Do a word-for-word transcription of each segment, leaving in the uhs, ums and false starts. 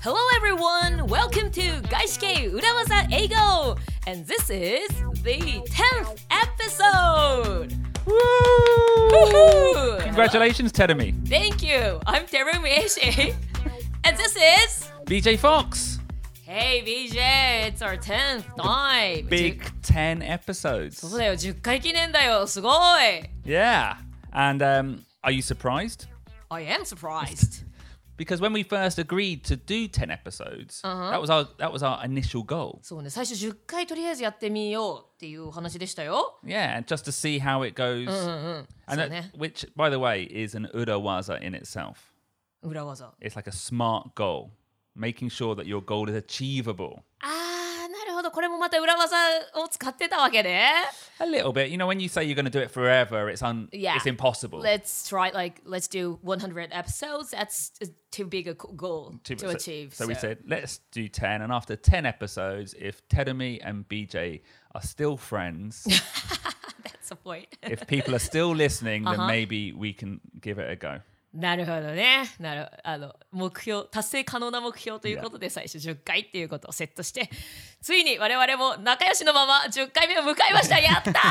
Hello everyone! Welcome to 外資系裏技英語 And this is the tenth episode! Woo! Congratulations, Terumi. Thank you! I'm Terumi Eishi. And this is... B J Fox. Hey B J, it's our tenth time! Big ten episodes. そうだよ、じゅっかい記念だよ、すごい Yeah. And um, are you surprised? I am surprised. Because when we first agreed to do ten episodes, Uh-huh. that was our that was our initial goal. そうね、最初じゅっかいとりあえずやってみようっていうお話でしたよ。 Yeah, and just to see how it goes. うんうんうん。 And そう that, ね。 which, by the way, is an urawaza in itself. 裏技。 It's like a smart goal, making sure that your goal is achievable. あー、なるほど。これもまた裏技を使ってたわけね。 A little bit. You know, when you say you're going to do it forever, it's un- Yeah. it's impossible. Let's try, like, let's do one hundred episodes. That's too big a goal Too- to so, achieve. So we said, let's do ten. And after ten episodes, if Terumi and B J are still friends, That's the point. if people are still listening, then Uh-huh. maybe we can give it a go. なるほどね。なるあの目標達成可能な目標ということで最初じゅっかいっていうことをセットしてついに我々も仲良しのままじゅっかいめを迎えました。やったー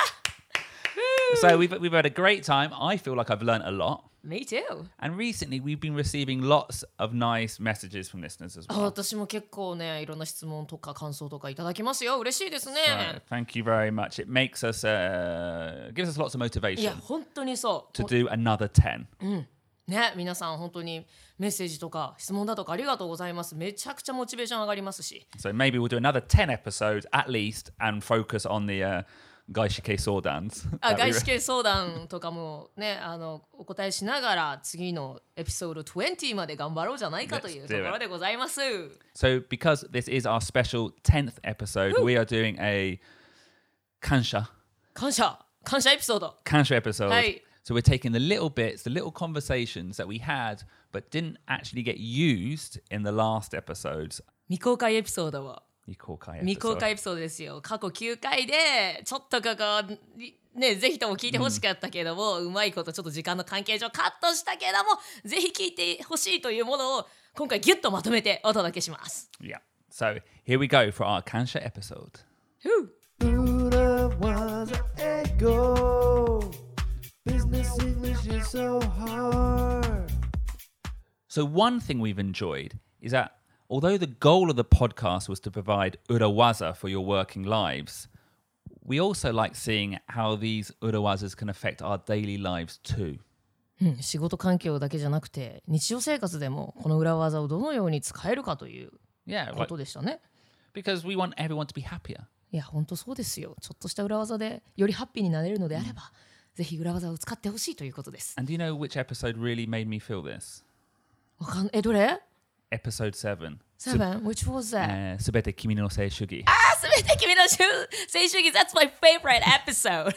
So we've, we've had a great time. I feel like I've learned a lot. Me too. And recently, we've been receiving lots of nice messages from listeners as あ well. 私も結構ねいろんな質問とか感想とかいただきますよ。嬉しいですね。 So thank you very much. It makes us, uh, gives us lots of いや motivation 本当にそう to do another ten. ね、皆さん本当にメッセージとか質問だとかありがとうございます。めちゃくちゃモチベーション上がりますし。 So maybe we'll do another ten episodes at least and focus on the uh, Gaishike Sordans. あ that we 外資系相談とかもねあのお答えしながら次のエピソードにじゅうまで頑張ろうじゃないかという Let's と do こ it. ろでございます。 So because this is our special tenth episode, we are doing a kansha, 感謝感謝エピソード。 kansha episode. Hey. So we're taking the little bits, the little conversations that we had but didn't actually get used in the last episodes. 未公開エピソードを Mikokai 未公 episode. 開エピソードですよ。過去きゅうかいでちょっとここねぜひとも聞いてほしかったけども、うまいことちょっと時間の関係上カットしたけどもぜひ聞いてほしいというものを今回ギュッとまとめてお届けします。 Yeah. So here we go for our kansha episode. ふう Urawaza Ego. Business English is so hard. So one thing we've enjoyed is that although the goal of the podcast was to provide urawaza for your working lives, we also like seeing how these urawazas can affect our daily lives too. うん仕事環境だけじゃなくて日常生活でもこの裏技をどのように使えるかという Yeah, こ like, とでしたね。 because we want everyone to be happier. いや本当そうですよ。ちょっとした裏技でよりハッピーになれるのであれば、ぜひ裏技を使ってほしいということです。 And do you know which episode really made me feel this? わかんえどれ Episode seven. Seven? Which was that? Uh, Subete Kimi no Seishugi. あすべて君の主正主義 That's my favorite episode.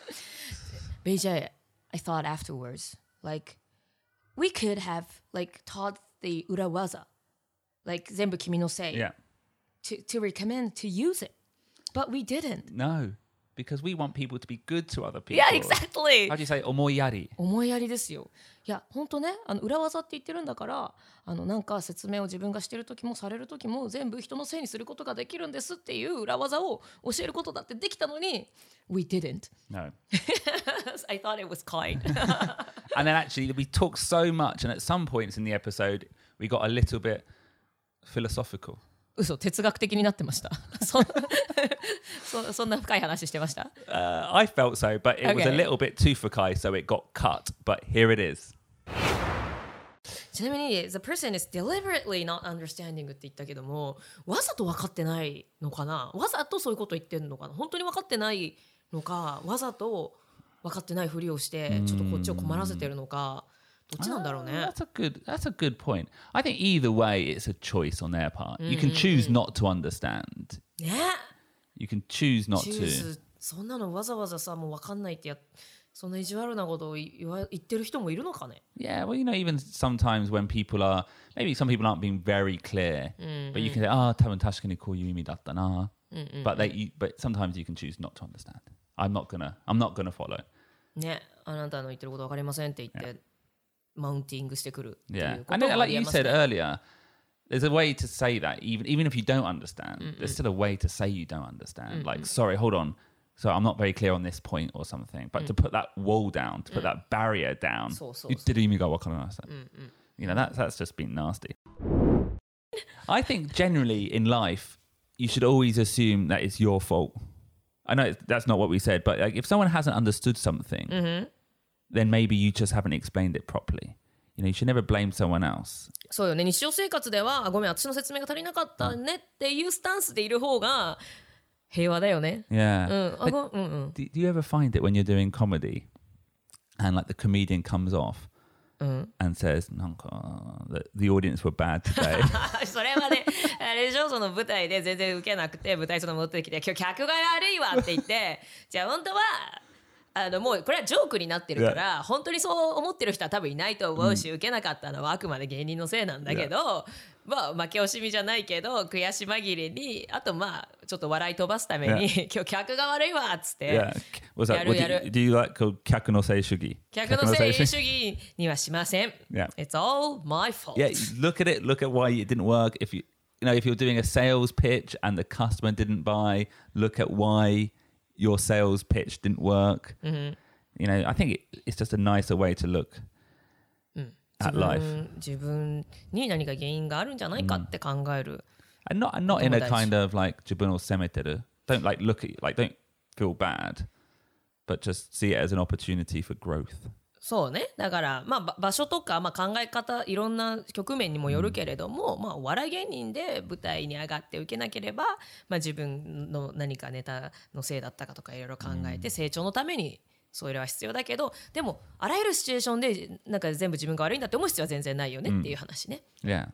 B J, I thought afterwards, like, we could have, like, taught the 裏技 like, 全部君のせい Yeah. to, to recommend to use it. But we didn't. No, because we want people to be good to other people. Yeah, exactly. How do you say omoyari? 思いやりですよ。いや本当ねあの裏技って言ってるんだからあのなんか説明を自分がしてる時もされる時も全部人のせいにすることができるんですっていう裏技を教えることだってできたのに We didn't. No. I thought it was kind. And then actually we talked so much, and at some points in the episode we got a little bit philosophical. 嘘哲学的になってましたそそそんな深い話してました Uh, I felt so, but it was a Okay. little bit too fukai, so it got cut. But here it is. ちなみに The person is deliberately not understanding って言ったけどもわざと分かってないのかなわざとそういうこと言ってるのかな本当に分かってないのかわざと分かってないふりをしてちょっとこっちを困らせてるのかどっちなんだろう Ah, ね that's a good. That's a good point. I think either way, it's a choice on their part. You can choose not to understand. ね You can choose not チュ to. ーズそんなのわざわざさもう分かんないってやそんな意地悪なことを言わ言ってる人もいるのかね Yeah, well, you know, even sometimes when people are, maybe some people aren't being very clear, but you can say, "Ah, 多分確かにこういう意味だったな." But they, you, but sometimes you can choose not to understand. I'm not gonna. I'm not gonna follow. ねあなたの言ってること分かりませんって言って、マウンティングしてくるってい Yeah, うこ and と then, もあ like りえ you ます said ね earlier, there's a way to say that even even if you don't understand, Mm-mm. there's still a way to say you don't understand. Mm-mm. Like, sorry, hold on. So I'm not very clear on this point or something. But to put that wall down, to put that barrier down, そうそうそう。 you did even go what kind of nice. うんうん You know, that's that's just been nasty. I think generally in life, you should always assume that it's your fault. I know it's, that's not what we said, but like if someone hasn't understood something, うん then maybe you just haven't explained it properly. You know, you should never blame someone else. そうよね。日常生活ではあごめん私の説明が足りなかったねっていうスタンスでいる方が平和だよね。 Yeah. うんあ Like, ごうんうん do, do you ever find it when you're doing comedy and like the comedian comes off うん and says, なんか the, the audience were bad today? それはねあれでしょその舞台で全然受けなくて舞台その戻ってきて今日客が悪いわって言ってじゃあ本当はあのもうこれはジョークになってるから本当にそう思ってる人は多分いないと思うし、受けなかったのはあくまで芸人のせいなんだけど、まあ負け惜しみじゃないけど悔し紛れにあとまあちょっと笑い飛ばすために、今日客が悪いわっつって Yeah. Was that, やる what や do, る you, do you like called 客のせい主義? 客のせい主義にはしません。 Yeah. It's all my fault. Yeah, look at it. Look at why it didn't work. If you, you know, if you're doing a sales pitch and the customer didn't buy, look at why your sales pitch didn't work. Mm-hmm. You know, I think it, it's just a nicer way to look at 自分 life, 自分に何か原因があるんじゃないかって考える。 and not and not in a 友達。 kind of like 自分を責めてる. Don't like look at like don't feel bad, but just see it as an opportunity for growth. そうね。だからまあば場所とか、まあ、考え方いろんな局面にもよるけれども、まあ、お笑い芸人で舞台に上がって受けなければ、まあ、自分の何かネタのせいだったかとかいろいろ考えて成長のためにそれは必要だけどでもあらゆるシチュエーションでなんか全部自分が悪いんだって思う必要は全然ないよねっていう話ね。 Yeah.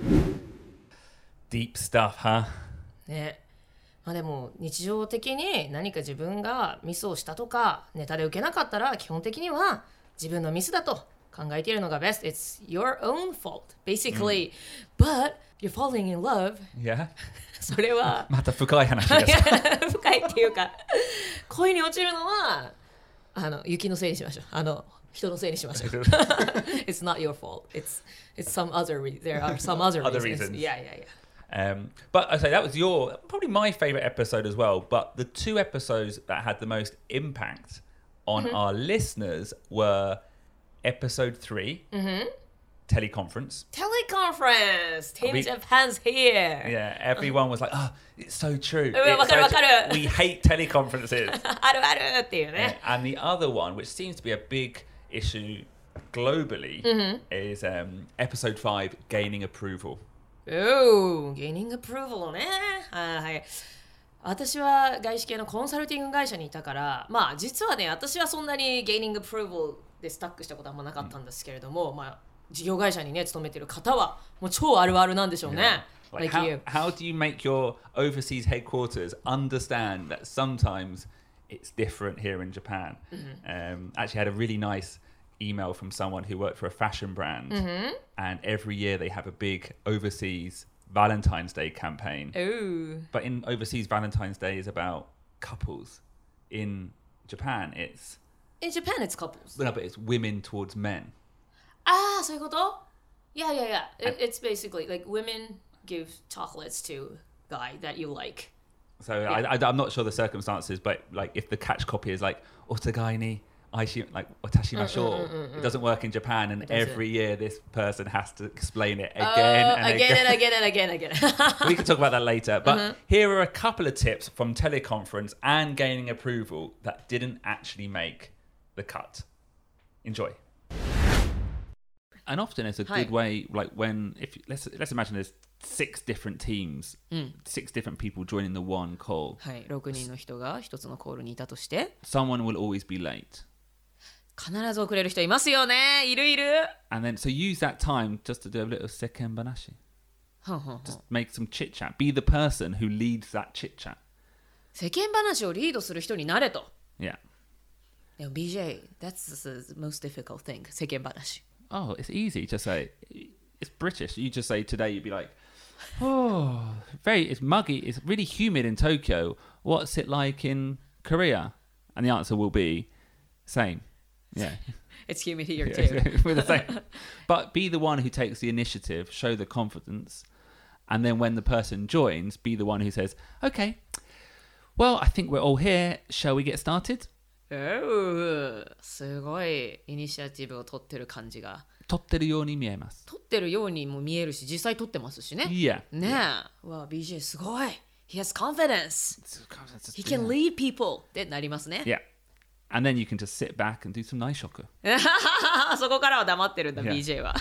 Deep stuff, huh? ねまあ、でも日常的に何か自分がミスをしたとかネタで受けなかったら基本的には自分のミスだと考えているのが best. It's your own fault, basically.、But you're falling in love. Yeah. それはまた深い話ですか。 深いっていうか恋に落ちるのはあの雪のせいにしましょう。あの人のせいにしましょう。It's not your fault. It's it's some other reason. There are some other, Other reasons. reasons. Yeah, yeah, yeah. Um, but I say that was your probably my favorite episode as well. But the two episodes that had the most impact on Mm-hmm. our listeners were episode three, Mm-hmm. teleconference. Teleconference. Team We- Japan's here. Yeah, everyone was like, "Oh, it's so true." Yeah, It's so wakaru, true. wakaru. We hate teleconferences. あるあるっていう Yeah, ね。 and the other one, which seems to be a big issue globally, Mm-hmm. is um, episode five, gaining approval. Oh, gaining approval ね。はいはい。私は外資系のコンサルティング会社にいたから、まあ実はね、私はそんなに gaining approval でスタックしたことはあんまなかったんですけれども、まあ事業会社にね勤めてる方はもう超あるあるなんでしょうね。 Like Like how, you. how do you make your overseas headquarters understand that sometimes it's different here in Japan? Um, actually, had a really nice email from someone who worked for a fashion brand, and every year they have a big overseas Valentine's Day campaign. Oh. But in overseas, Valentine's Day is about couples. In Japan, it's In Japan, it's couples. no, but it's women towards men. ああ、そういうこと Yeah, yeah, yeah. It, it's basically like women give chocolates to guy that you like. So I, I, I'm not sure the circumstances, but like if the catch copy is like otagai ni aishi like watashimashou, it doesn't work in Japan, and doesn't. every year this person has to explain it again Oh, and again again. and again and again and again. We can talk about that later. But here are a couple of tips from teleconference and gaining approval that didn't actually make the cut. Enjoy. And often it's a good Hi. way, like when if let's let's imagine there's six different teams, six different people joining the one call. はい、ろくにんの人が一つのコールにいたとして、 Someone will always be late. 必ず遅れる人いますよね。いるいる。 And then, so use that time just to do a little seken banashi. はんはんはん Just make some chit chat. Be the person who leads that chit chat. 世間話をリードする人になれと。 Yeah. でも ビージェー, that's the most difficult thing. 世間話。 Oh, it's easy to say. It's British. You just say today, you'd be like, oh, very, it's muggy. It's really humid in Tokyo. What's it like in Korea? And the answer will be same. Yeah. It's humid here too. We're the same. But be the one who takes the initiative, show the confidence. And then when the person joins, be the one who says, okay, well, I think we're all here. Shall we get started? すごいイニシアチブを取ってる感じが取ってるように見えます。 取ってるようにも見えるし実際取ってますしね。 Yeah. ねえ。わあ ビージェー すごい。He has confidence. He can lead people ってなりますね。 Yeah. And then you can just sit back and do some nice shocker. そこからは黙ってるんだ、 Yeah. ビージェー は。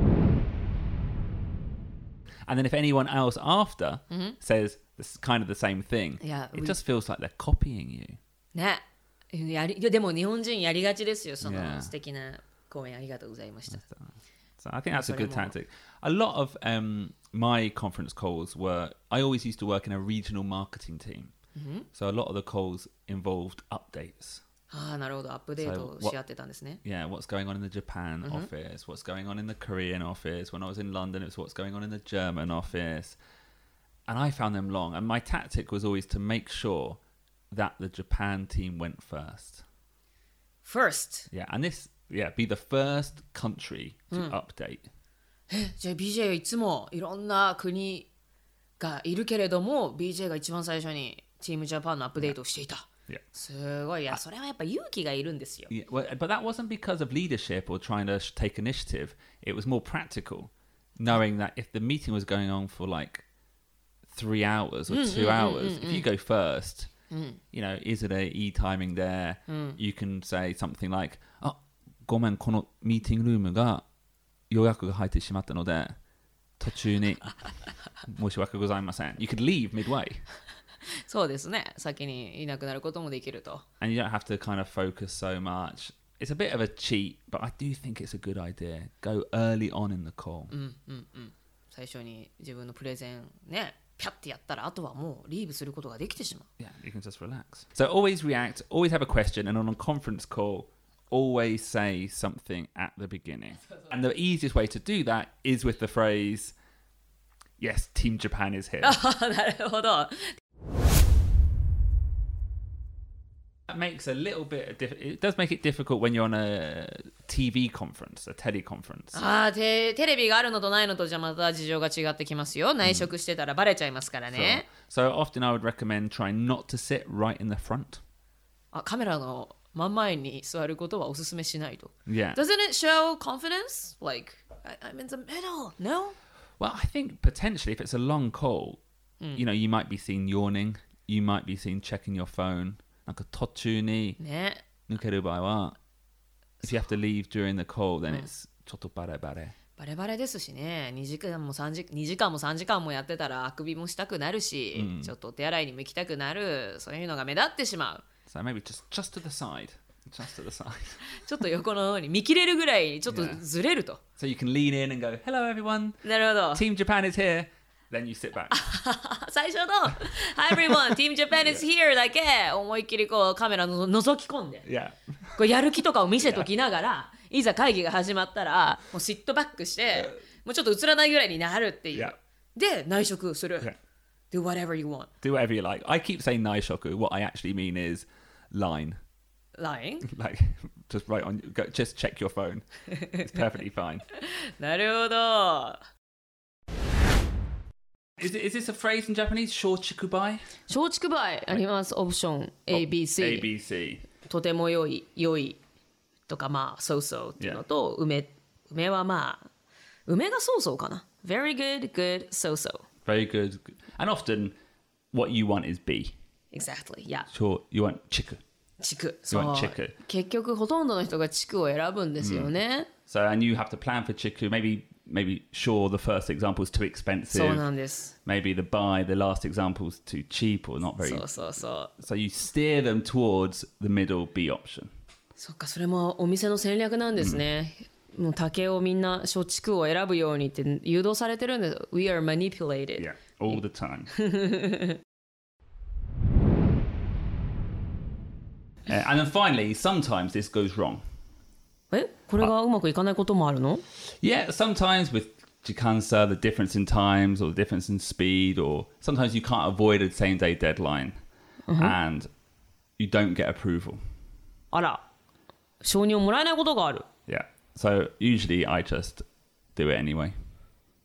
And then if anyone else after says this kind of the same thing, Yeah, it we- just feels like they're copying you. ね。やりいやでも日本人やりがちですよ。その Yeah. 素敵な講演ありがとうございました。 So I think that's a good Sorry, tactic. A lot of um, my conference calls were, I always used to work in a regional marketing team. So a lot of the calls involved updates. ああ、なるほど。アップデート So what- し合ってたんですね。 Yeah, what's going on in the Japan office, what's going on in the Korean office. When I was in London, it was what's going on in the German office. And I found them long. And my tactic was always to make sure that the Japan team went first. First. Yeah, and this, yeah, be the first country to update. じゃあ ビージェー いつもいろんな国がいるけれども ビージェー が一番最初にチームジャパンのアップデートをしていた。 Yeah. すごい。いや、それはやっぱ勇気がいるんですよ。 Yeah, well, but that wasn't because of leadership or trying to sh- take initiative. It was more practical, knowing that if the meeting was going on for like three hours or two hours, if you go first, you know, is it a e-timing there? You can say something like, "Oh, ごめん、このミーティングルームが予約が入ってしまったので、途中に申し訳ございません." You could leave midway. そうですね。先にいなくなることもできると。 And you don't have to kind of focus so much. It's a bit of a cheat, but I do think it's a good idea. Go early on in the call. 最初に自分のプレゼンね、ピャッてやったらあとはもうリーブすることができてしまう。 Yeah, you can just relax. So always react, always have a question, and on a conference call, always say something at the beginning. And the easiest way to do that is with the phrase, yes, Team Japan is here. なるほど。 That makes a little bit of diff- it does make it difficult when you're on a T V conference, a teleconference. ああ、テテレビがあるのとないのとじゃまた事情が違ってきますよ。内職してたらバレちゃいますからね。 So, so often I would recommend trying not to sit right in the front. あ、カメラの真ん前に座ることはおすすめしないと。 Yeah. Doesn't it show confidence? Like, I, I'm in the middle. No? Well, I think potentially if it's a long call, you know, you might be seen yawning, you might be seen checking your phone. なんか途中にね。 抜ける場合は、if you have to leave during the call, then it's ちょっとバレバレ。 バレバレですしね。にじかんもさんじにじかんもさんじかんもやってたらあくびもしたくなるし、ちょっとお手洗いにも行きたくなる。そういうのが目立ってしまう。 So maybe just, just to the side. Just to the side. ちょっと横の方に見切れるぐらいちょっと Yeah. ずれると。 So you can lean in and go, hello everyone, なるほど。 Team Japan is here. Then you sit back. 最初の「Hi everyone, Team Japan is here」だけ思いっきりこうカメラの覗き込んで Yeah. こうやる気とかを見せときながらいざ会議が始まったらもうシットバックしてもうちょっと映らないぐらいになるっていう Yeah. で内職する Yeah. Do whatever you want Do whatever you like. I keep saying naishoku. What I actually mean is line. Lying Like, just right on, go, just check your phone. It's perfectly fine. なるほど Is, it, is this a phrase in Japanese? Shouchikubai? 松竹梅ありますオプション A B C A B C. とても良い良いとかまあ so so っていうのと梅梅はまあ梅がそうそうかな Very good good so so Very good. And often, what you want is B. Exactly yeah Sure, you want chiku. 地区 You そう want chiku. 結局ほとんどの人が地区を選ぶんですよね、 So, and you have to plan for chiku. Maybe, maybe sure, the first example is too expensive. そうなんです Maybe the buy, the last example is too cheap or not very. そうそうそう So you steer them towards the middle B option. そっかそれもお店の戦略なんですね、もう竹をみんな松竹を選ぶようにって誘導されてるんです We are manipulated Yeah, all the time. Uh, and then finally, sometimes this goes wrong. えこれがうまくいかないこともあるの Yeah, sometimes with Jikansa, the difference in times or the difference in speed, or sometimes you can't avoid a same day deadline and you don't get approval. あら承認をもらえないことがある Yeah. So usually I just do it anyway.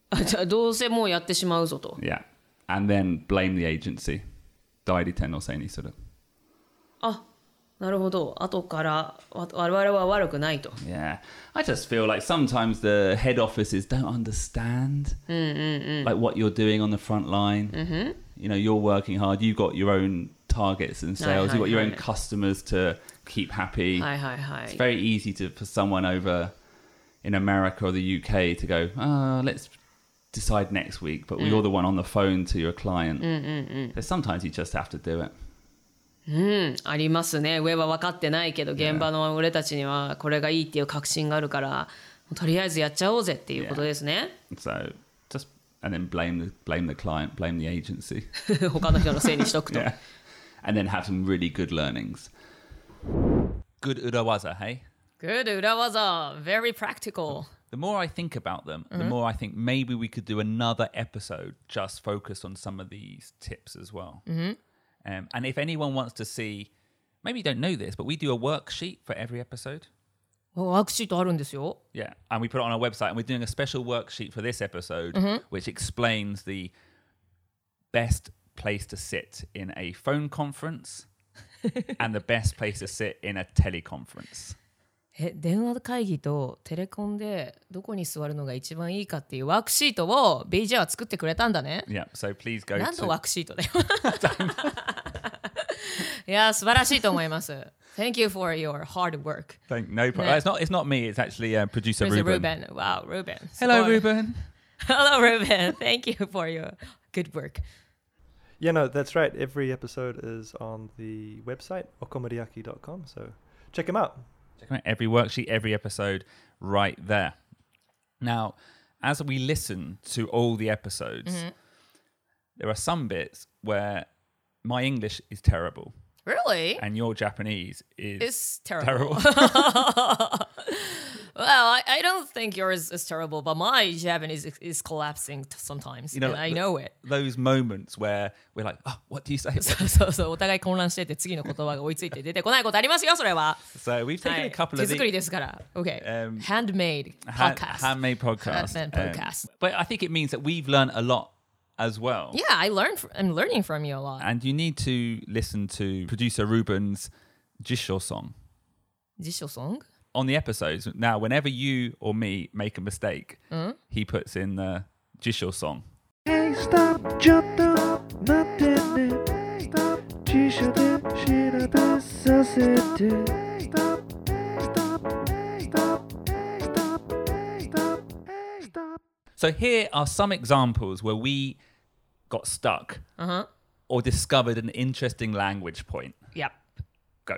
あ、じゃあどうせもうやってしまうぞと。 Yeah. And then blame the agency. 代理店のせいにする。 あ、なるほど。後からわ我々は悪くないと。 Yeah. I just feel like sometimes the head offices don't understand like what you're doing on the front line. You know, you're working hard. You've got your own targets and sales. You've got your own customers to keep happy. はいはいは It's い。 very easy to for someone over in America or the U K to go, oh, let's decide next week. But you're the one on the phone to your client. So sometimes you just have to do it. うん、ありますね。上は分かってないけど現場の俺たちにはこれがいいっていう確信があるからとりあえずやっちゃおうぜっていうことですね。 So just and then blame the blame the client, blame the agency. 他の人のせいにしとくと。 Yeah. And then have some really good learnings. Good urawaza, hey? Good 裏技 very practical. The more I think about them, the more I think maybe we could do another episode just focused on some of these tips as well. Um, and if anyone wants to see, maybe you don't know this, but we do a worksheet for every episode. ワークシートあるんですよ。 Yeah. And we put it on our website, and we're doing a special worksheet for this episode, which explains the best place to sit in a phone conference and the best place to sit in a teleconference. え、電話会議とテレコンでどこに座るのが一番いいかっていうワークシートを ビージェー は作ってくれたんだね。 Yeah. So please go 何 to... のワークシートだよ。いや、素晴らしいと思います。Thank you for your hard work. Thank, no problem. Yeah. It's not. It's not me. It's actually uh, producer Where's Ruben. Ruben? Wow, Ruben. Hello, すごい。 Ruben. Hello, Ruben. Thank you for your good work. Yeah, no, that's right. Every episode is on the website, okomoriaki dot com. So check them out. Check out every worksheet, every episode, right there. Now, as we listen to all the episodes, there are some bits where my English is terrible Really? and your Japanese is It's terrible. terrible. Well, I, I don't think yours is terrible, but my Japanese is, is collapsing t- sometimes. You know, and I know it. Those moments where we're like, oh, what do you say? そうそうそう、お互い混乱してて次の言葉が追いついて出てこないことありますよ、それは。 So we've taken は a い、 couple 手 of 作り the ですから。Okay. Um, Handmade hand- podcast. handmade podcast. Handmade Um, podcast. but I think it means that we've learned a lot as well. Yeah, I learned. Fr- I'm learning from you a lot. And you need to listen to producer Ruben's Jisho song 辞書ソング on the episodes. Now, whenever you or me make a mistake, he puts in the Jisho song. Hey, stop, ちょっと待ってね。Stop, 辞書で調べさせて。Stop, stop, stop, stop, stop, stop. So here are some examples where we got stuck Uh-huh. or discovered an interesting language point. Yep. Go.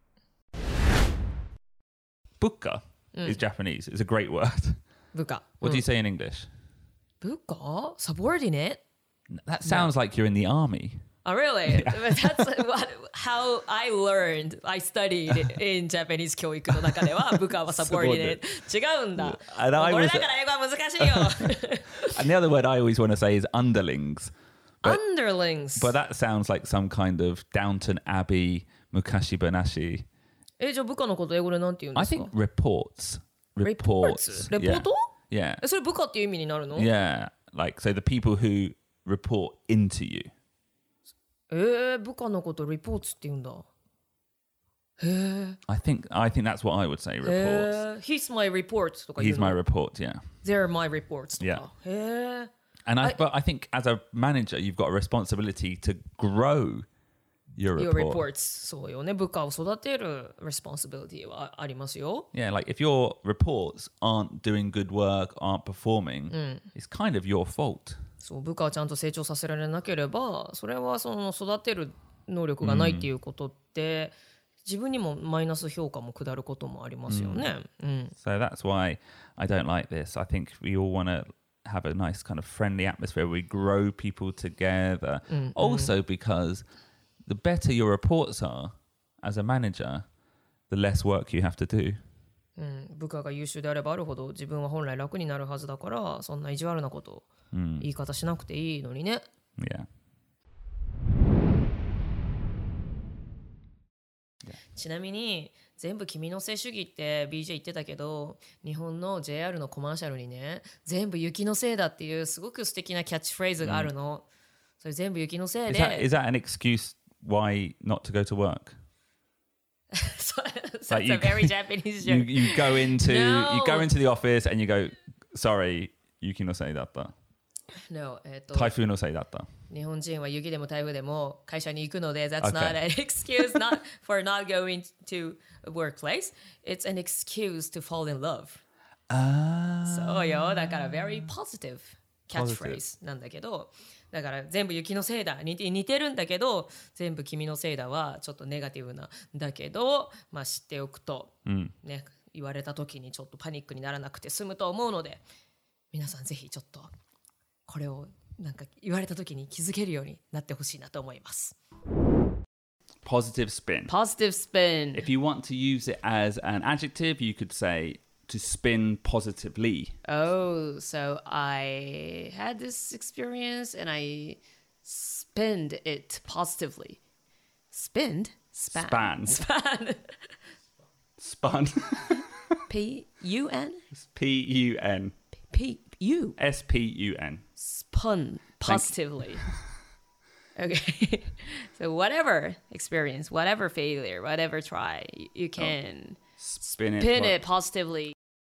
Buka is Japanese. It's a great word. 部下。 What do you say in English? 部下 Subordinate? That sounds like you're in the army. Oh, really? But that's what, how I learned. I studied in Japanese 教育の中では部下は subordinate. 違うんだ。 And もう I これ was, だから英語は難しいよ。 and the other word I always want to say is underlings. But- Underlings. But that sounds like some kind of Downton Abbey, Mukashi Banashi. え、じゃあ部下のこと英語でなんて言うんで I すか think reports. Reports. レポート Yeah. え、それ部下っていう意味になるの Yeah. Like, so the people who report into you. えー、部下のこと reports って言うんだ。へえ。 I think I think that's what I would say, へ reports. ー He's my report とか言う He's の my report, yeah. They're my reports と Yeah. か。へえ。 And I, I- but I think as a manager, you've got a responsibility to grow your Your report. reports そうよね。部下を育てる responsibility はありますよ。 Yeah, like if your reports aren't doing good work, aren't performing, it's kind of your fault. そう部下をちゃんと成長させられなければそれはその育てる能力がないっていうことって、自分にもマイナス評価も下ることもありますよね。うん So that's why I don't like this. I think we all want to have a nice kind of friendly atmosphere where we grow people together. Also because the better your reports are as a manager, the less work you have to do. うん部下が優秀であればあるほど自分は本来楽になるはずだからそんな意地悪なこと言い方しなくていいのにね。 Yeah. ちなみに全部君のせい主義って ビージェー 言ってたけど、日本の ジェイアール のコマーシャルにね、全部雪のせいだっていうすごく素敵なキャッチフレーズがあるの、うん、それ全部雪のせい Is で that, is that an excuse why not to go to work? so, so Like it's you- a very Japanese You, joke. you go into No. you go into the office and you go, sorry, Yuki no sei datta. No, えっと Typhoon no sei datta. 日本人は雪でも台風でも会社に行くので That's Okay. not an excuse not for not going to a workplace. It's an excuse to fall in love. Ah. そうよ。だから very positive catchphrase なんだけど、だから全部雪のせいだ似て似てるんだけど、全部君のせいだはちょっとネガティブなんだけど、まあ知っておくと、 うんね、言われた時にちょっとパニックにならなくて済むと思うので、皆さんぜひちょっとこれをなんか言われた時に気づけるようになってほしいなと思います。 Positive spin. Positive spin. If you want to use it as an adjective, you could say to spin positively. Oh, so I had this experience and I spinned it positively. Spinned? Span. Span. Span. Spun. P U N? P U N. P U. S P U N. Spun positively. Okay. So whatever experience, whatever failure, whatever try, you, you can Spin it. spin po- it positively.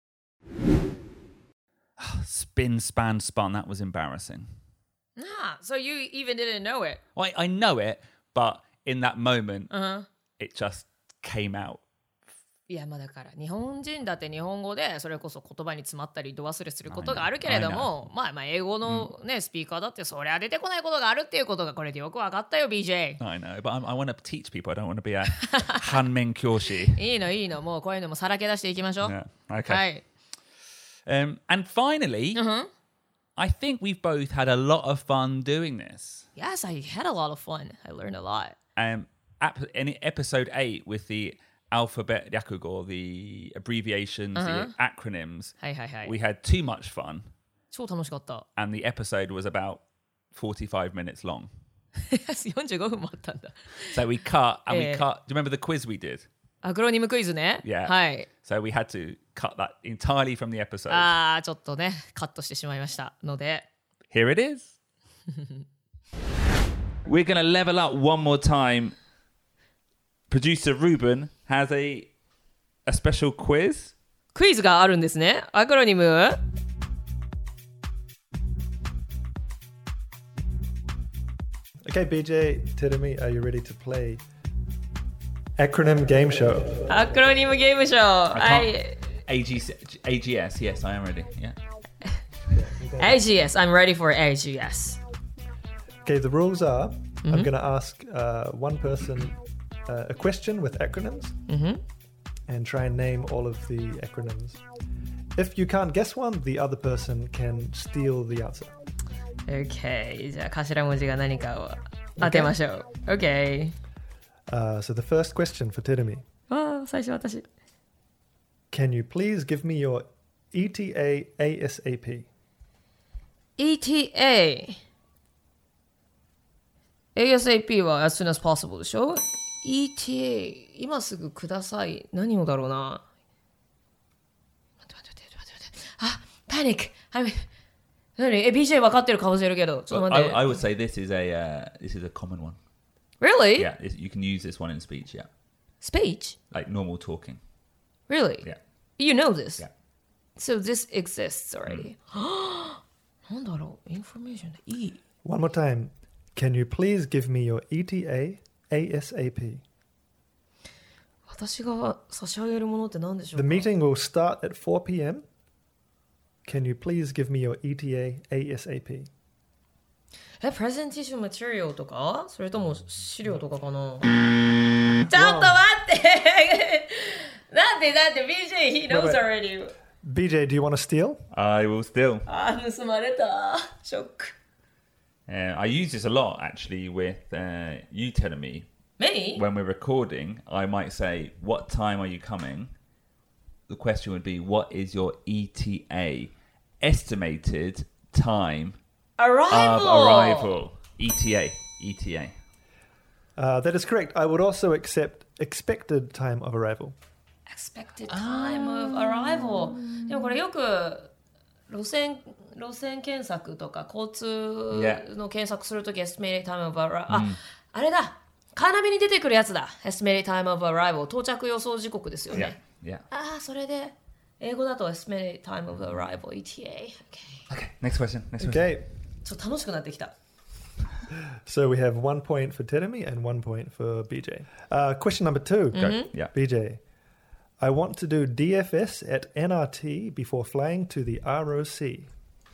Spin, span, spun. That was embarrassing. Ah, so you even didn't know it. Well, I, I know it, but in that moment, Uh-huh. it just came out. いやまあだから日本人だって日本語でそれこそ言葉に詰まったり度忘れすることがあるけれども、まあまあ英語のね、スピーカーだってそりゃ出てこないことがあるっていうことがこれでよく分かったよ ビージェー。 I know, but I'm, I want to teach people. I don't want to be a Hanmen Kyoshi. いいのいいの、もうこういうのもさらけ出していきましょう。 Yeah. Okay. はい。 Um, and finally, Uh-huh. I think we've both had a lot of fun doing this. Yes, I had a lot of fun. I learned a lot. Um, ap- in episode eight with the alphabet ryakugo, the abbreviations, Uh-huh. the acronyms, はいはいはい。 we had too much fun, 超楽しかった。 and the episode was about forty-five minutes long. よんじゅうごふんもあったんだ。 So we cut, and we Eh. cut. Do you remember the quiz we did? アクロニムクイズね。 Yeah. はい。 So we had to cut that entirely from the episode. ああ、ちょっとね、カットしてしまいましたので。 Here it is. We're going to level up one more time. Producer Ruben has a a special quiz. クイズがあるんですね。アクロニム Okay, B J, Terumi, are you ready to play acronym game show? アクロニムゲームショー。は I い。 A G C A G S, yes, I am ready. Yeah. エージーエス, I'm ready for エージーエス. Okay, the rules are I'm going to ask uh, one person uh, a question with acronyms and try and name all of the acronyms. If you can't guess one, the other person can steal the answer. OK。じゃあ頭文字が何かを当てましょう。OK。 Uh, so the first question for Terumi. わあ、最初私。 Can you please give me your E T A ASAP? イーティーエー。エーエスエーピー は as soon as possible でしょ？ イーティーエー、今すぐください。何をだろうな。待って待って待って待って待って。あ、パニック。I'm... 何え、ビージェー 分かってる顔してるけど。ちょっと Well, 待って。 I, I would say this is a uh, this is a common one. Really? Yeah, it's- you can use this one in speech. Yeah, Speech? like normal talking. Really? Yeah, You know this? yeah. So this exists already. なんだろう information でいい One more time. Can you please give me your E T A ASAP? 私が差し上げるものって何でしょう The か meeting will start at four p.m. Can you please give me your E T A ASAP? え、プレゼンテーションマテリアルとかそれとも資料とかかなちょっと待ってなんでだって ビージェーhe knows Wait, wait. already B J, do you want to steal? I will still. あー盗まれたショック Uh, I use this a lot actually with uh, you telling me Me? when we're recording. I might say, "What time are you coming?" The question would be, "What is your E T A estimated time Arrival! of arrival?" E T A, E T A. Uh, that is correct. I would also accept expected time of arrival. expected time of arrival でもこれよく路線路線検索とか交通の検索するとき estimated time of arrival あ、あれだカーナビに出てくるやつだ estimated time of arrival 到着予想時刻ですよね Yeah. ああそれで英語だと estimated time of arrival E T A Okay. Next question. Next question. Okay. ちょっと楽しくなってきた So we have one point for Terumi and one point for B J. Uh, question number two. Go. Yeah. B J. I want to do D F S at N R T before flying to the R O C.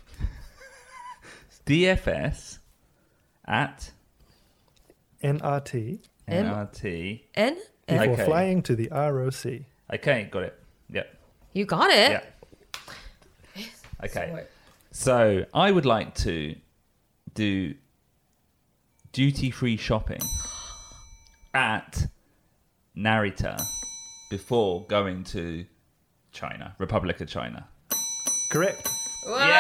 D F S at N R T N R T. N? before Okay. flying to the R O C. Okay, got it. Yep. You got it? Yeah. Okay. すごい So I would like to do duty-free shopping at Narita before going to China, Republic of China. Correct. うわー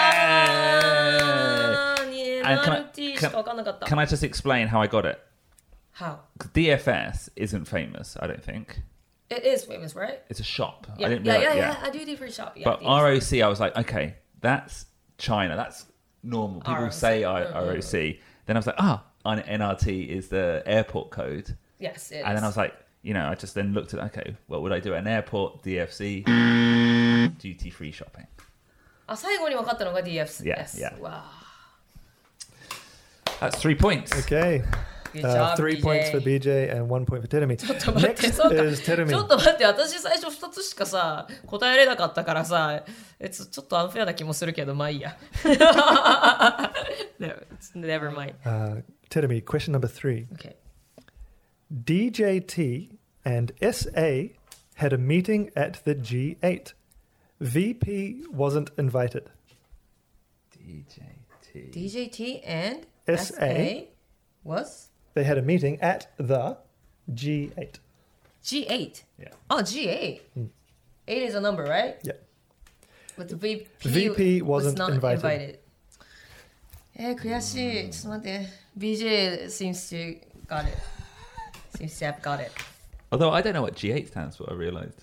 And can I- エヌアールティー しか分かんなかった Can I just explain how I got it? How? 'Cause D F S isn't famous, I don't think. It is famous, right? It's a shop. Yeah, I didn't yeah, realize, yeah, yeah, I do different shop. Yeah, But yes. R O C, I was like, okay, that's China. That's normal. People R O C. say I- Mm, R O C. Then I was like, ah, on N R T is the airport code. Yes, it And is. then I was like, you know, I just then looked at, okay, what would I do? An airport, D F C, duty free shopping. あ、最後に分かったのが D F S で Yeah, す。 yeah. わ That's three points. Okay. ー Good Uh, job, three B J. points for B J and one point for Terumi. ちょっと待って、 Next そうか。 is ちょっ Terumi. と待って、私最初ふたつしかさ、答えれなかったからさ、えちょちょっとアンフェアな気もするけど、まあいいや。no, it's never mind. Uh, Terumi, question number three. Okay. D J T and S A had a meeting at the G eight. V P wasn't invited. D J T. D J T and S A. S A was They had a meeting at the G eight. G eight. Yeah. Oh, G eight. eight is a number, right? Yeah. But the V P, V P was wasn't not invited. invited. えー、悔しい。ちょっと待って。B J seems to got it. Seems to have got it. Although I don't know what G eight stands for, I realised.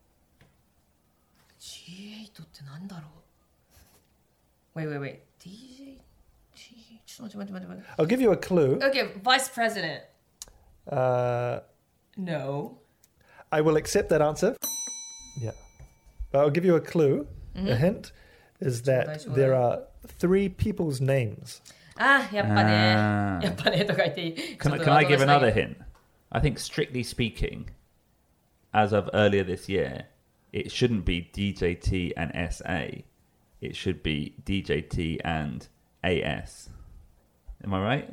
G eight ってなんだろう Wait, wait, wait. D J T ちょっと待って待って待って I'll give you a clue. 待って。Okay, Vice President. Uh, No. I will accept that answer. Yeah. But I'll give you a clue. A hint is that there are three people's names. あ、やっぱね。 Ah. やっぱねとか言っていい。 Can, ちょっと can I give 後出しだけ another hint? I think, strictly speaking, as of earlier this year, it shouldn't be D J T and S A. It should be D J T and A S. Am I right?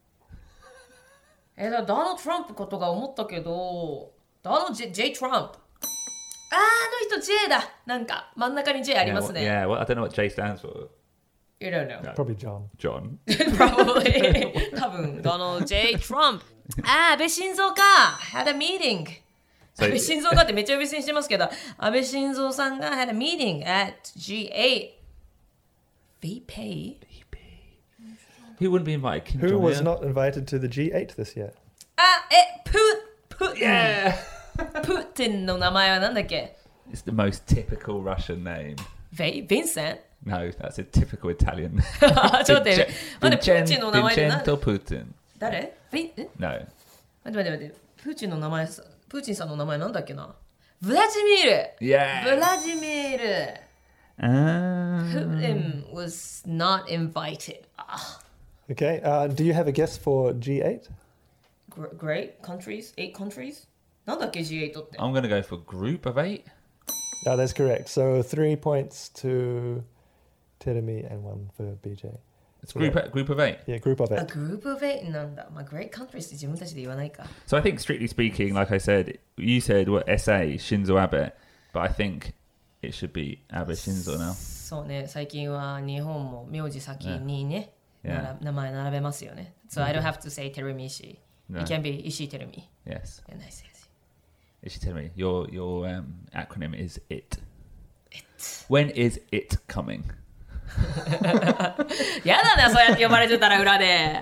え、だダーナルド・トランプことが思ったけど、ダーナルド・J, J トランプ。あー、あの人 J だ。なんか真ん中に J あり Yeah, ます well, ね。 yeah, well, I don't know what J stands for. You don't know. No. Probably John. John. Probably. 多分、ダーナルド・J トランプ。あー、安倍晋三か。had a meeting. 安倍晋三かってめっちゃ呼び捨てにしてますけど、安倍晋三さんが had a meeting at G eight. V P? Who wouldn't be invited? Kim Who was Jong-un? not invited to the G eight this year? あ、え、プー、プー、 Yeah. プーティンの名前はなんだっけ It's the most typical Russian name. ヴィンセン No, that's a typical Italian. ちょっと待って、 Vince- 待って、プーチンの名前で何 Vincenzo Putin. 誰ヴィン、え No. 待って待って待って、プーチンの名前さ、プーチンさんの名前なんだっけなブラジミール Yeah. ブラジミール Ah. Putin was not invited. Ah, Okay. Uh, do you have a guess for G eight? gr- great countries, eight countries? なんだっけ G eight って I'm going to go for group of eight. No, that's correct. So three points to Terumi and one for B J. It's group, group of eight. Yeah, group of あ、 eight. group of eight なんだ。まあ、great countries って自分たちで言わないか。 So I think, strictly speaking, like I said, you said what S A, Shinzo Abe, but I think it should be Abe Shinzo now. そうね、最近は日本も名字先にね、 Yeah. なら名前並べますよね。So I don't have to say Terumi Ishii. No. It can be Ishii Terumi. Yes. Yeah, nice, nice. Ishiterumi, your your um, acronym is IT. When is it coming? やだな、そうやって呼ばれてたら裏で。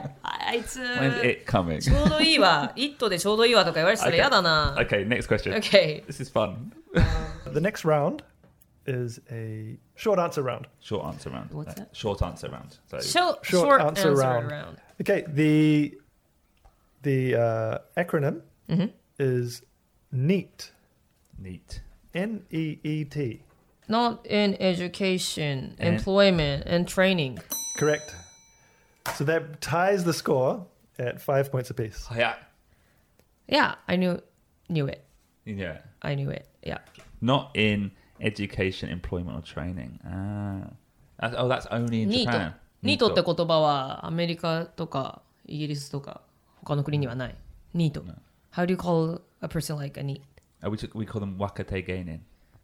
あいつ When's it coming? ちょうどいいわ。イットでちょうどいいわとか言われてたら嫌だな。 Okay, next question. Okay. This is fun. The next round is a short answer round. Short answer round. What's Uh, that? Short answer round. So Short, Short short answer answer, round. round. Okay, the the uh, acronym is NEET. neat. N E E T. Not in education, And- employment, and training. Correct. So that ties the score at five points apiece. Yeah. Yeah, I knew knew it. Yeah. I knew it. Yeah. Not in education, employment, or training. Ah. That's, oh, that's only in ニート Japan. ニートって言葉はアメリカとかイギリスとか他の国にはない。ニート。How do you call a person like a neat? Oh, we, took, we call them wakate geinin.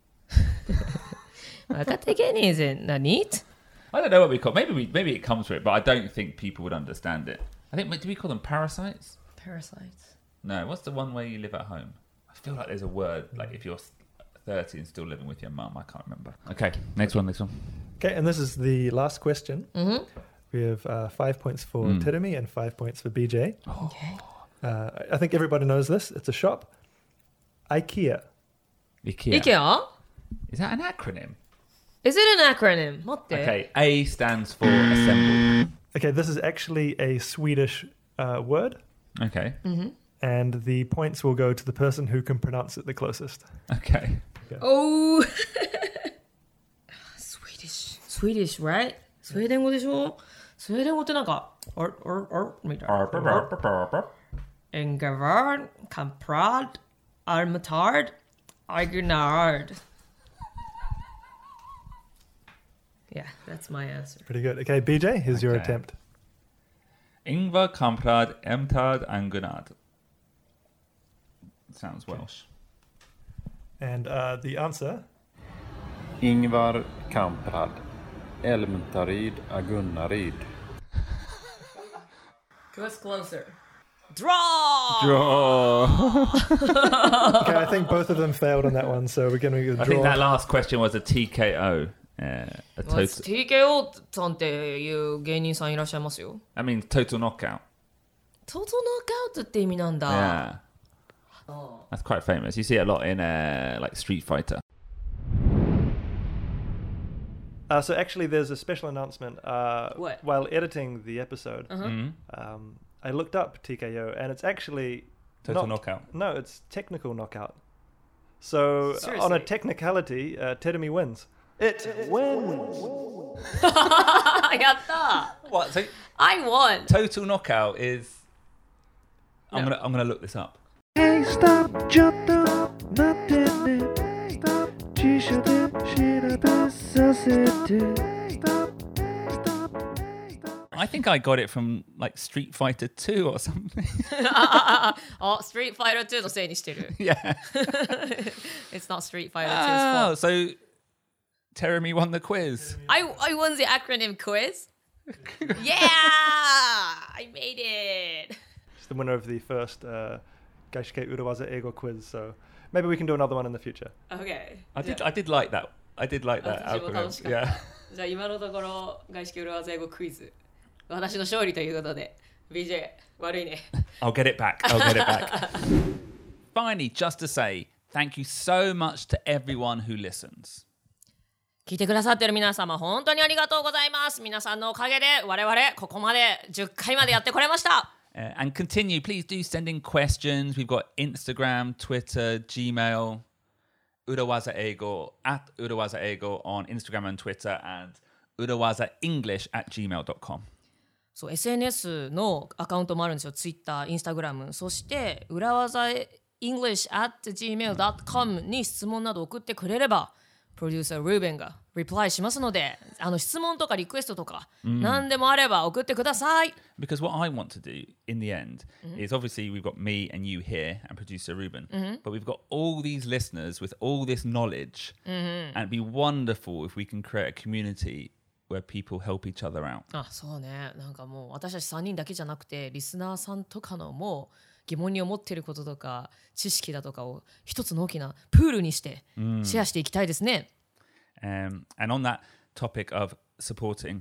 若手芸人 is it not neat? I don't know what we call. Maybe we, maybe it comes from it, but I don't think people would understand it. I think do we call them parasites? Parasites. No. What's the one where you live at home? I feel like there's a word like if you're thirty and still living with your mum. I can't remember. Okay, next one. Next one. Okay, and this is the last question. Mm-hmm. We have uh, five points for Mm. Terumi and five points for B J. Okay. Uh, I think everybody knows this. It's a shop. IKEA. IKEA. IKEA? Is that an acronym? Is it an acronym? 待って。 Okay. A stands for assemble. Okay, this is actually a Swedish uh, word, Okay. and the points will go to the person who can pronounce it the closest. Okay. Oh! Swedish. Swedish, right? スウェーデン語でしょスウェーデン語ってなんか、おるおるおるみたいな。Engavard, Kamprad, Armatard, Argunard. Yeah, that's my answer. Pretty good. Okay, B J, here's your Okay. attempt. Ingvar Kamprad Emtad Angunad. Sounds Welsh. And uh, the answer Ingvar Kamprad, Elmtarid Agunnarid. What's closer? Draw! Draw. Okay, I think both of them failed on that one, so we're going to I draw. think that last question was a T K O. Uh, a What's total. ティーケーオー さんっていう芸人さんいらっしゃいますよ。 I mean total knockout. トートノックアウトって意味なんだ。 Yeah. Oh. That's quite famous. You see it a lot in uh, like Street Fighter. Uh, so actually, there's a special announcement. Uh, What? While editing the episode, Mhm. um, I looked up T K O, and it's actually Total not- knockout. No, it's technical knockout. So on a Seriously? technicality, uh, Terumi wins. It wins. やった What? So I won! total knockout is. I'm No. gonna I'm gonna look this up. Hey, stop, jotto, matene. Stop, chishade, shirade, sasete. Stop, stop, stop. I think I got it from like Street Fighter two or something. あ、Street Fighter ツーのせいにしてる。 Yeah. It's not Street Fighter two's Oh, fault. so Terumi won the quiz. I, I won the acronym quiz. Yeah! I made it! She's the winner of the first uh, Gaishike Urawaza Ego quiz, so maybe we can do another one in the future. Okay. I did I did like that. I did like that 私も楽しか algorithm. った Yeah. じゃあ今のところ外資系裏技英語クイズ私の勝利ということで ビージェー 悪いね I'll get it back. I'll get it back. Finally, just to say thank you so much to everyone who listens. 聞いてくださってる皆様本当にありがとうございます皆さんのおかげで我々ここまでじゅっかいまでやってこれました Uh, and continue, please do send in questions. We've got Instagram, Twitter, Gmail, Urawaza Ego, at Urawaza Ego on Instagram and Twitter, and Urawaza English at gmail dot com. そう エスエヌエス のアカウントもあるんですよ Twitter、Instagram そして裏技 English at gmail dot com に質問など送ってくれればプロデューサールーベンがリプライしますのであの質問とかリクエストとか、何でもあれば送ってください Because what I want to do in the end is obviously we've got me and you here and producer Ruben, but we've got all these listeners with all this knowledge, and it'd be wonderful if we can create a community where people help each other out. あそうねなんかもう私たちさんにんだけじゃなくてリスナーさんとかのもう疑問に思っていることとか知識だとかを一つの大きなプールにしてシェアしていきたいですね、 Um, and on that topic of supporting,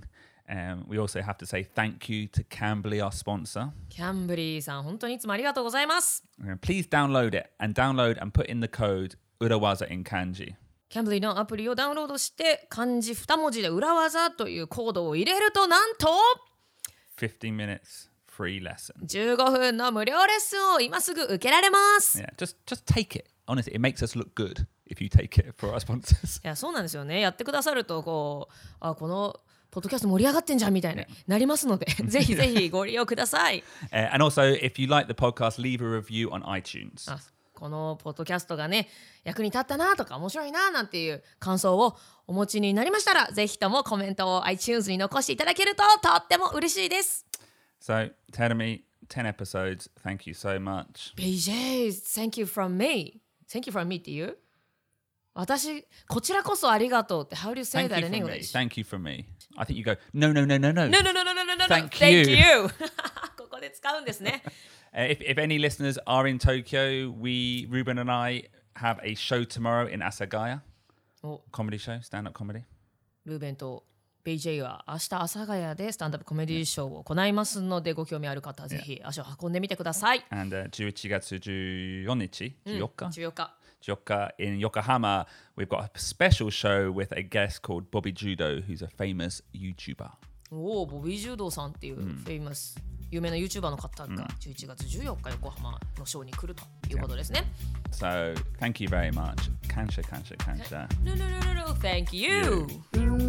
Um, we also have to say thank you to Cambly, our sponsor. キャンブリーさん、本当にいつもありがとうございます。 Uh, Please download it and download and put in the code Urawaza in kanji. キャンブリーのアプリをダウンロードして、漢字に文字で裏技というコードを入れると、なんと fifteen minutes free lesson. じゅうごふんの無料レッスンを今すぐ受けられます。 Yeah, just just take it. Honestly, it makes us look good if you take it for our sponsors. いや、そうなんですよね。やってくださるとこう、あ、このポッドキャスト盛り上がってんじゃんみたいになりますので、ぜひぜひご利用ください。 Uh, and also, if you like the podcast, leave a review on iTunes. あ、このポッドキャストがね、役に立ったなとか面白いななんていう感想をお持ちになりましたら、ぜひともコメントを iTunes に残していただけるととっても嬉しいです。 So, Terumi, ten episodes. Thank you so much. ベイジェイ、thank you from me. Thank you from me っていう私、こちらこそありがとうって How do you say Thank that you in from me. English? Thank you from me. I think you go, no, no, no, no, no. No, no, no, no, no, no, no. Thank Thank you. you. ここで使うんですね。 Uh, if, if any listeners are in Tokyo, we, Ruben and I, have a show tomorrow in Asagaya. お Comedy show, stand-up comedy. ルーベンとベイジェイは明日阿佐ヶ谷でスタンダップコメディーショーを行いますので、ご興味ある方はぜひ足を運んでみてください。 And uh,じゅういちがつじゅうよっか? じゅうよっか? じゅうよっか。 じゅうよっか in Yokohama, we've got a special show with a guest called Bobby Judo, who's a famous YouTuber. おお、ボビー・ジュードーさんっていうフェイマス、有名な YouTuber の方がじゅういちがつじゅうよっか横浜のショーに来るということですね。 So, thank you very much. Kansha, kansha, kansha. No, no, no, no, no, thank you.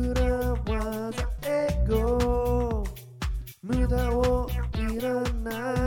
裏技エゴ無駄をいらない